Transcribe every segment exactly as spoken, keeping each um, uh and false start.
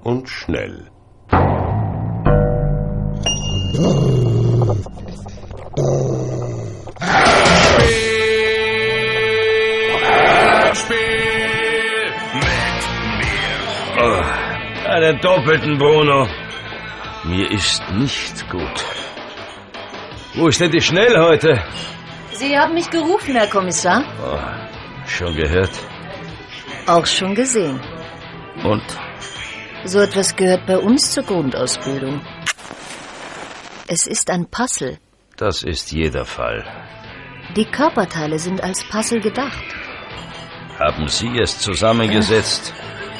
und Schnell. Oh, einen doppelten, Bruno. Mir ist nicht gut. Wo ist denn die Schnell heute? Sie haben mich gerufen, Herr Kommissar. Oh, schon gehört. Auch schon gesehen. Und? So etwas gehört bei uns zur Grundausbildung. Es ist ein Puzzle. Das ist jeder Fall. Die Körperteile sind als Puzzle gedacht. Haben Sie es zusammengesetzt?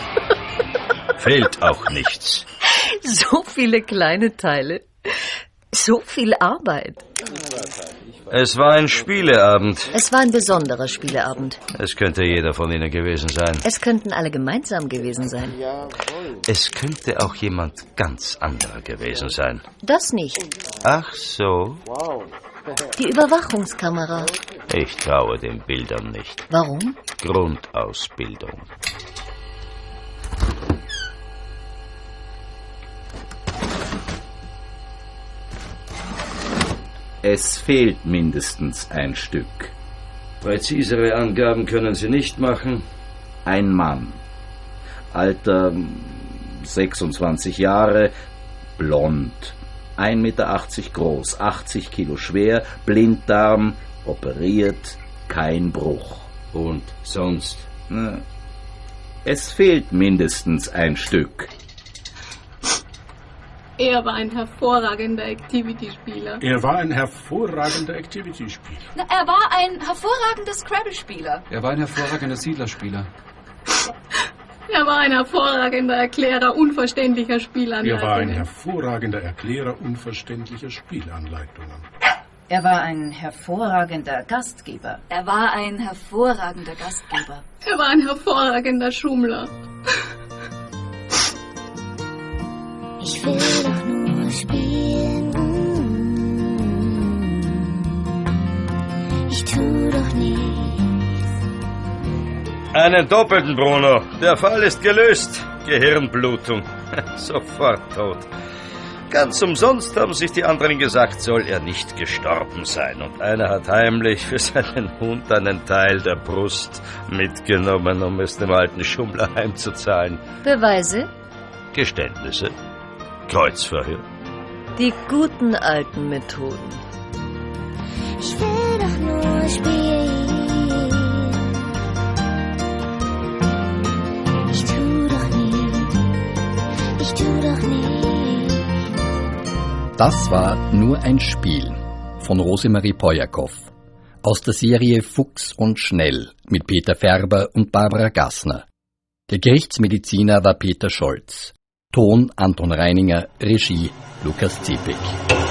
Fehlt auch nichts. So viele kleine Teile. So viel Arbeit. Es war ein Spieleabend. Es war ein besonderer Spieleabend. Es könnte jeder von Ihnen gewesen sein. Es könnten alle gemeinsam gewesen sein. Es könnte auch jemand ganz anderer gewesen sein. Das nicht. Ach so. Die Überwachungskamera. Ich traue den Bildern nicht. Warum? Grundausbildung. Es fehlt mindestens ein Stück. Präzisere Angaben können Sie nicht machen. Ein Mann. Alter sechsundzwanzig Jahre, blond. ein Meter achtzig groß, achtzig Kilo schwer, Blinddarm, operiert, kein Bruch. Und sonst? Es fehlt mindestens ein Stück. Er war ein hervorragender Activity-Spieler. Er war ein hervorragender Activity-Spieler. Na, er war ein hervorragender Scrabble-Spieler. Er war ein hervorragender Siedlerspieler. Er war ein hervorragender Erklärer unverständlicher Spielanleitungen. Er war ein hervorragender Erklärer unverständlicher Spielanleitungen. Er war ein hervorragender Gastgeber. Er war ein hervorragender Gastgeber. Er war ein hervorragender Schummler. Ich will doch nur spielen. Ich tu doch nichts. Einen doppelten, Bruno. Der Fall ist gelöst. Gehirnblutung. Sofort tot. Ganz umsonst haben sich die anderen gesagt, soll er nicht gestorben sein. Und einer hat heimlich für seinen Hund einen Teil der Brust mitgenommen, um es dem alten Schummler heimzuzahlen. Beweise? Geständnisse. Kreuzverhör. Die guten alten Methoden. Ich will doch nur spielen. Ich tu doch nicht. Ich tu doch nicht. Das war Nur ein Spiel von Rosemarie Pojakow aus der Serie Fuchs und Schnell mit Peter Färber und Barbara Gassner. Der Gerichtsmediziner war Peter Scholz. Ton Anton Reininger, Regie Lukas Zepek.